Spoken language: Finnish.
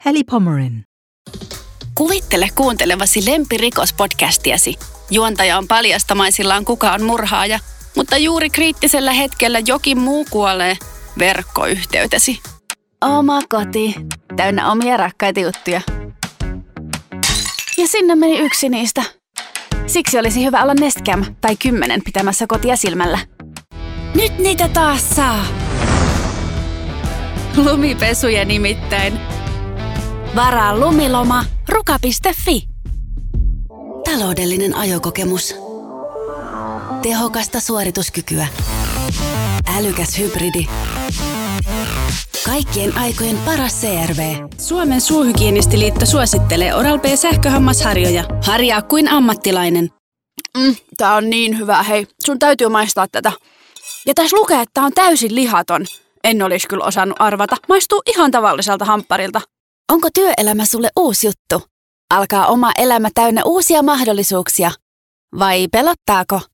Heli Pomerin. Kuvittele kuuntelevasi lempirikospodcastiasi. Juontaja on paljastamaisillaan kuka on murhaaja, mutta juuri kriittisellä hetkellä jokin muu kuolee verkkoyhteytesi. Oma koti, täynnä omia rakkaita juttuja. Ja sinne meni yksi niistä. Siksi olisi hyvä olla Nestcam tai 10 pitämässä kotia silmällä. Nyt niitä taas saa! Lumipesuja nimittäin. Varaa lumiloma ruka.fi. Taloudellinen ajokokemus. Tehokasta suorituskykyä. Älykäs hybridi. Kaikkien aikojen paras CRV. Suomen suuhygienistiliitto suosittelee Oral-B sähköhammasharjoja. Harjaa kuin ammattilainen. Tää on niin hyvä, hei. Sun täytyy maistaa tätä. Ja tässä lukee, että tää on täysin lihaton. En olisi kyllä osannut arvata. Maistuu ihan tavalliselta hampparilta. Onko työelämä sulle uusi juttu? Alkaa oma elämä täynnä uusia mahdollisuuksia. Vai pelottaako?